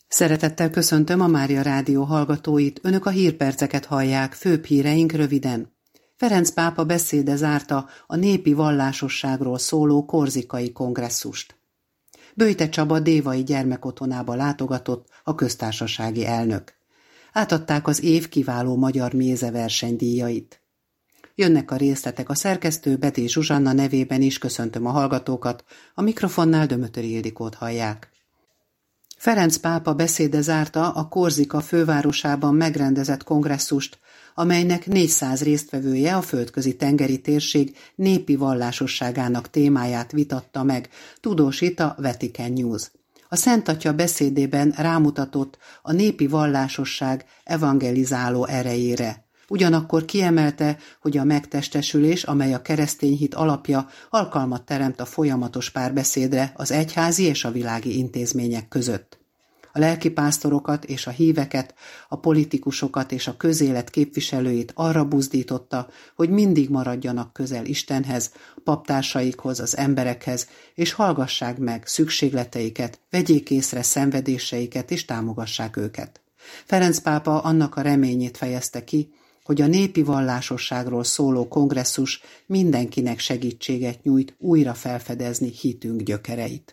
Szeretettel köszöntöm a Mária Rádió hallgatóit, önök a hírperceket hallják, főbb híreink röviden. Ferenc pápa beszéde zárta a népi vallásosságról szóló korzikai kongresszust. Böjte Csaba dévai gyermekotthonába látogatott a köztársasági elnök. Átadták az év kiváló magyar méze versenydíjait. Jönnek a részletek, a szerkesztő Betty Zsuzsanna nevében is köszöntöm a hallgatókat, a mikrofonnál Dömötöri Ildikót hallják. Ferenc pápa beszéde zárta a Korzika fővárosában megrendezett kongresszust, amelynek 400 résztvevője a földközi tengeri térség népi vallásosságának témáját vitatta meg, tudósít a Vatican News. A Szent Atya beszédében rámutatott a népi vallásosság evangelizáló erejére. Ugyanakkor kiemelte, hogy a megtestesülés, amely a keresztény hit alapja, alkalmat teremt a folyamatos párbeszédre az egyházi és a világi intézmények között. A lelkipásztorokat és a híveket, a politikusokat és a közélet képviselőit arra buzdította, hogy mindig maradjanak közel Istenhez, a paptársaikhoz, az emberekhez, és hallgassák meg szükségleteiket, vegyék észre szenvedéseiket és támogassák őket. Ferenc pápa annak a reményét fejezte ki, hogy a népi vallásosságról szóló kongresszus mindenkinek segítséget nyújt újra felfedezni hitünk gyökereit.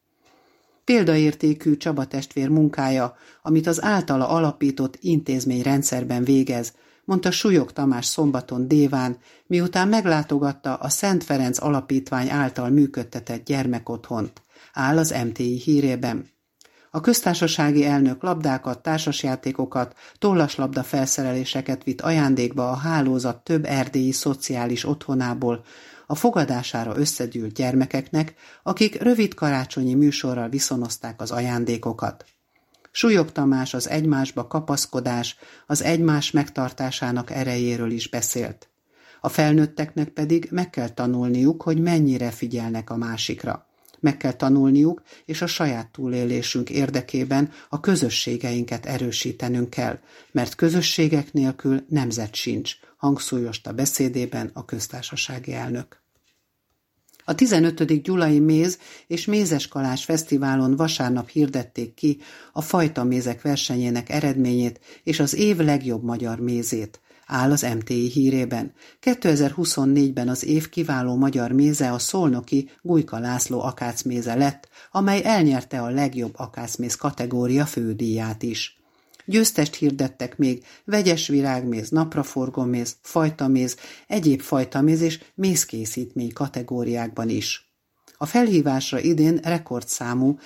Példaértékű Csaba testvér munkája, amit az általa alapított intézményrendszerben végez, mondta Súlyog Tamás szombaton Déván, miután meglátogatta a Szent Ferenc Alapítvány által működtetett gyermekotthont, áll az MTI hírében. A köztársasági elnök labdákat, társasjátékokat, tollaslabda felszereléseket vitt ajándékba a hálózat több erdélyi szociális otthonából, a fogadására összegyűlt gyermekeknek, akik rövid karácsonyi műsorral viszonozták az ajándékokat. Súlyog Tamás az egymásba kapaszkodás, az egymás megtartásának erejéről is beszélt. A felnőtteknek pedig meg kell tanulniuk, hogy mennyire figyelnek a másikra. Meg kell tanulniuk, és a saját túlélésünk érdekében a közösségeinket erősítenünk kell, mert közösségek nélkül nemzet sincs, hangsúlyozta beszédében a köztársasági elnök. A 15. Gyulai Méz és Mézeskalás Fesztiválon vasárnap hirdették ki a fajtamézek versenyének eredményét és az év legjobb magyar mézét, áll az MTI hírében. 2024-ben az év kiváló magyar méze a szolnoki Gujka László akácméze lett, amely elnyerte a legjobb akácméz kategória fődíját is. Győztest hirdettek még vegyes virágméz, napraforgó méz, fajtaméz, egyéb fajtaméz és mézkészítmény kategóriákban is. A felhívásra idén rekordszámú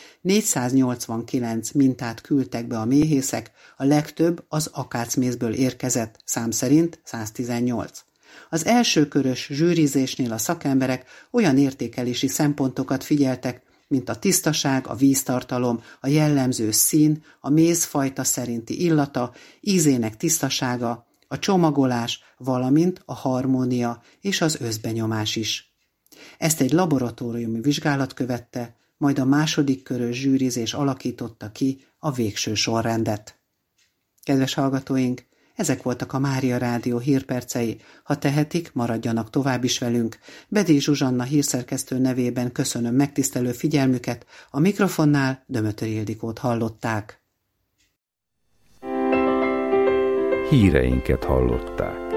489 mintát küldtek be a méhészek, a legtöbb az akácmézből érkezett, szám szerint 118. Az első körös zsűrizésnél a szakemberek olyan értékelési szempontokat figyeltek, mint a tisztaság, a víztartalom, a jellemző szín, a mézfajta szerinti illata, ízének tisztasága, a csomagolás, valamint a harmónia és az összbenyomás is. Ezt egy laboratóriumi vizsgálat követte, majd a második körös zsűrizés alakította ki a végső sorrendet. Kedves hallgatóink, ezek voltak a Mária Rádió hírpercei. Ha tehetik, maradjanak tovább is velünk. Betty Zsuzsanna hírszerkesztő nevében köszönöm megtisztelő figyelmüket, a mikrofonnál Dömötöri Ildikót hallották. Híreinket hallották.